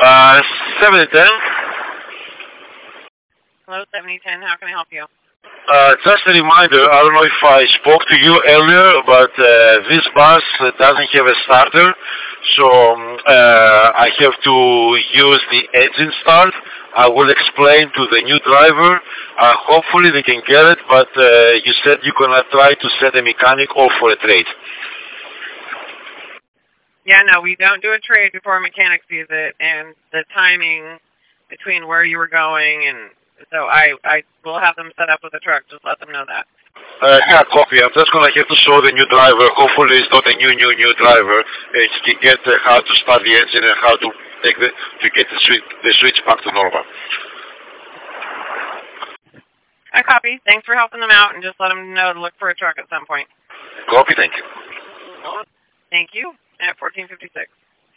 7010. Hello, 7010. How can I help you? Just a reminder, I don't know if I spoke to you earlier, but this bus doesn't have a starter, so I have to use the engine start. I will explain to the new driver. Hopefully they can get it, but you said you're going to try to set a mechanic off for a trade. Yeah, no, we don't do a trade before a mechanic sees it, and the timing between where you were going, and so I will have them set up with a truck. Just let them know that. Yeah, copy. I'm just going to have to show the new driver. Hopefully it's not a new driver. He can get how to start the engine and how to take to get the switch back to normal. I copy. Thanks for helping them out, and just let them know to look for a truck at some point. Copy, thank you. Thank you. At 1456.